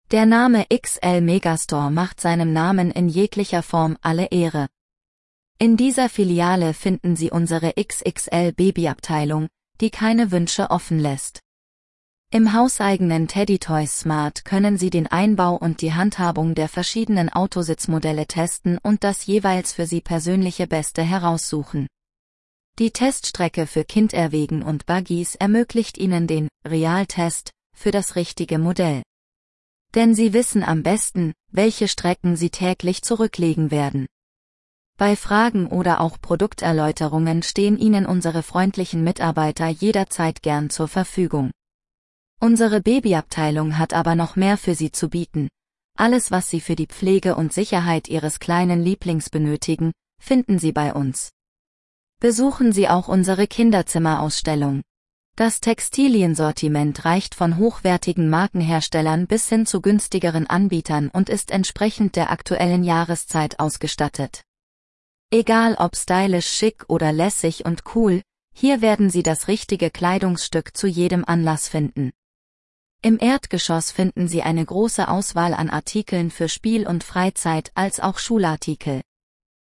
Der Name XL Megastore macht seinem Namen in jeglicher Form alle Ehre. In dieser Filiale finden Sie unsere XXL Babyabteilung, die keine Wünsche offen lässt. Im hauseigenen Teddy Toys Smart können Sie den Einbau und die Handhabung der verschiedenen Autositzmodelle testen und das jeweils für Sie persönliche Beste heraussuchen. Die Teststrecke für Kinderwegen und Buggies ermöglicht Ihnen den Realtest für das richtige Modell. Denn Sie wissen am besten, welche Strecken Sie täglich zurücklegen werden. Bei Fragen oder auch Produkterläuterungen stehen Ihnen unsere freundlichen Mitarbeiter jederzeit gern zur Verfügung. Unsere Babyabteilung hat aber noch mehr für Sie zu bieten. Alles, was Sie für die Pflege und Sicherheit Ihres kleinen Lieblings benötigen, finden Sie bei uns. Besuchen Sie auch unsere Kinderzimmerausstellung. Das Textiliensortiment reicht von hochwertigen Markenherstellern bis hin zu günstigeren Anbietern und ist entsprechend der aktuellen Jahreszeit ausgestattet. Egal ob stylisch, schick oder lässig und cool, hier werden Sie das richtige Kleidungsstück zu jedem Anlass finden. Im Erdgeschoss finden Sie eine große Auswahl an Artikeln für Spiel und Freizeit als auch Schulartikel.